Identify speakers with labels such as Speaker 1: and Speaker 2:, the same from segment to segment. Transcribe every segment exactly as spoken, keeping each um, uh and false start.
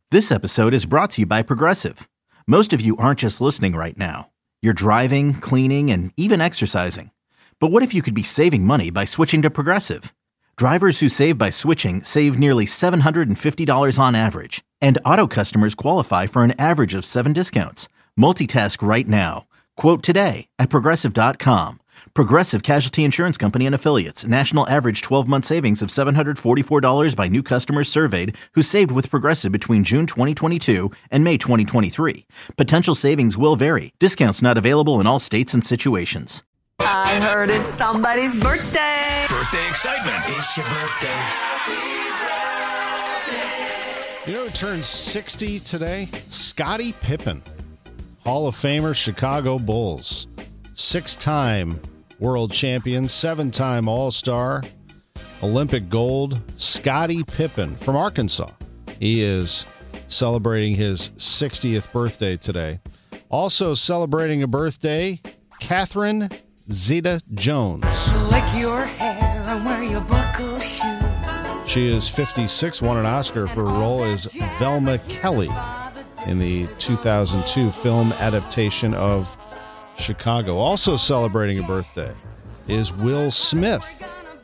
Speaker 1: This episode is brought to you by Progressive. Most of you aren't just listening right now. You're driving, cleaning, and even exercising. But what if you could be saving money by switching to Progressive? Drivers who save by switching save nearly seven hundred fifty dollars on average. And auto customers qualify for an average of seven discounts. Multitask right now. Quote today at Progressive dot com. Progressive Casualty Insurance Company and Affiliates. National average twelve-month savings of seven hundred forty-four dollars by new customers surveyed who saved with Progressive between June twenty twenty-two and May twenty twenty-three. Potential savings will vary. Discounts not available in all states and situations.
Speaker 2: I heard it's somebody's birthday.
Speaker 3: Birthday excitement. It's your birthday.
Speaker 4: You know who turns sixty today? Scottie Pippen. Hall of Famer, Chicago Bulls. Six-time world champion, seven-time All-Star, Olympic gold, Scottie Pippen from Arkansas. He is celebrating his sixtieth birthday today. Also celebrating a birthday, Catherine Zeta-Jones.
Speaker 5: Lick your hair and wear your buckle shoes.
Speaker 4: She is fifty-six, won an Oscar for her role as Velma Kelly in the two thousand two film adaptation of Chicago. Also celebrating a birthday is Will Smith.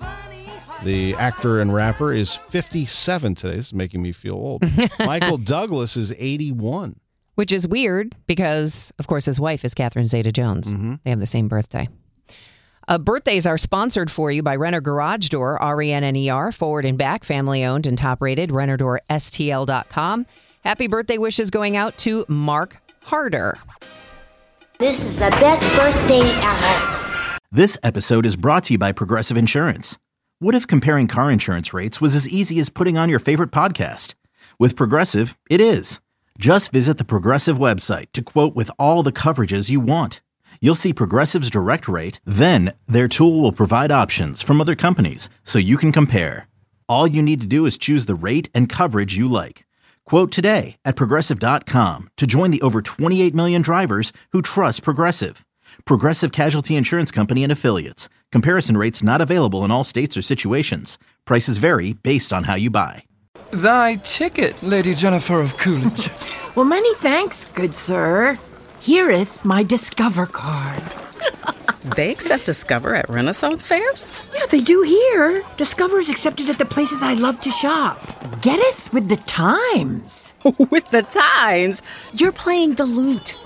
Speaker 4: The actor and rapper is fifty-seven today. This is making me feel old. Michael Douglas is eighty-one.
Speaker 6: Which is weird because, of course, his wife is Catherine Zeta-Jones. Mm-hmm. They have the same birthday. Uh, birthdays are sponsored for you by Renner Garage Door, R E N N E R, forward and back, family-owned and top-rated, renner door S T L dot com. Happy birthday wishes going out to Mark Harder.
Speaker 7: This is the best birthday ever.
Speaker 1: This episode is brought to you by Progressive Insurance. What if comparing car insurance rates was as easy as putting on your favorite podcast? With Progressive, it is. Just visit the Progressive website to quote with all the coverages you want. You'll see Progressive's direct rate, then their tool will provide options from other companies so you can compare. All you need to do is choose the rate and coverage you like. Quote today at Progressive dot com to join the over twenty-eight million drivers who trust Progressive. Progressive Casualty Insurance Company and Affiliates. Comparison rates not available in all states or situations. Prices vary based on how you buy.
Speaker 8: Thy ticket, Lady Jennifer of Coolidge.
Speaker 9: Well, many thanks, good sir. Hereeth my Discover card.
Speaker 10: They accept Discover at Renaissance fairs?
Speaker 9: Yeah, they do here. Discover is accepted at the places I love to shop. Getteth with the times.
Speaker 10: With the times? You're playing the lute.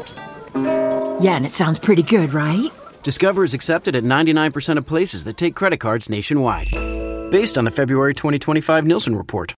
Speaker 9: Yeah, and it sounds pretty good, right?
Speaker 11: Discover is accepted at ninety-nine percent of places that take credit cards nationwide. Based on the February twenty twenty-five Nielsen report.